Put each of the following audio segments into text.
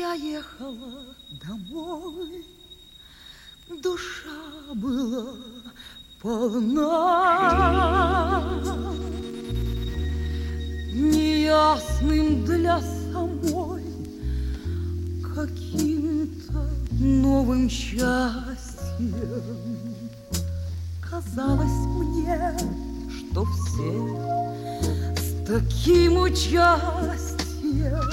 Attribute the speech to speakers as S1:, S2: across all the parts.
S1: Я ехала домой, душа была полна, неясным для самой каким-то новым счастьем. Казалось мне, что все с таким участием,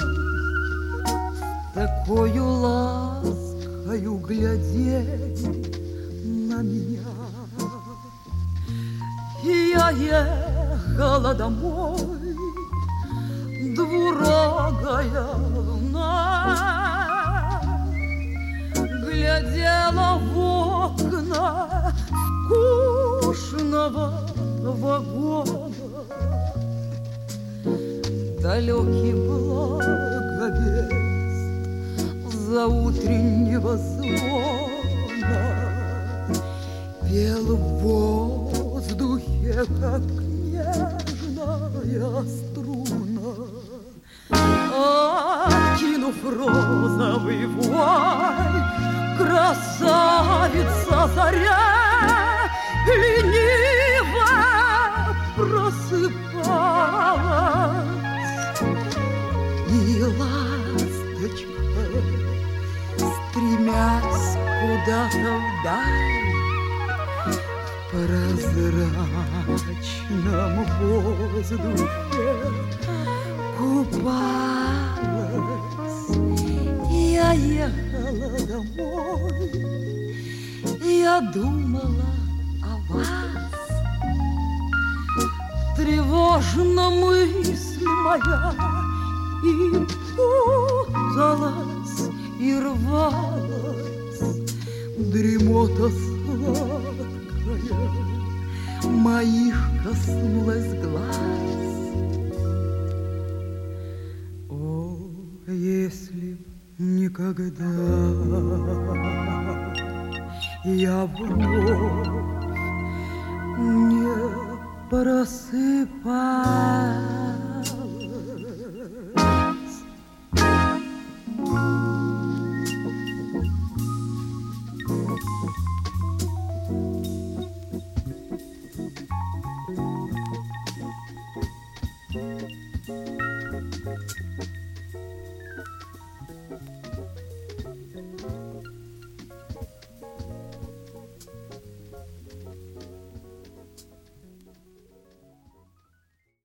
S1: такою ласкою глядели на меня. И я ехала домой, двурогая луна глядела в окна скучного вагона. Далекий благовест заутреннего звона пел в воздухе, как нежная струна. Откинув розовый вуаль, красавица заря лениво просыпалась, и ласточка, стремясь куда-то вдаль, в прозрачном воздухе купалась. Я ехала домой, я думала о вас. Тревожна мысль моя и путалась, и рвалась дремота сладкая, моих коснулась глаз. О, если б никогда я вновь не просыпаюсь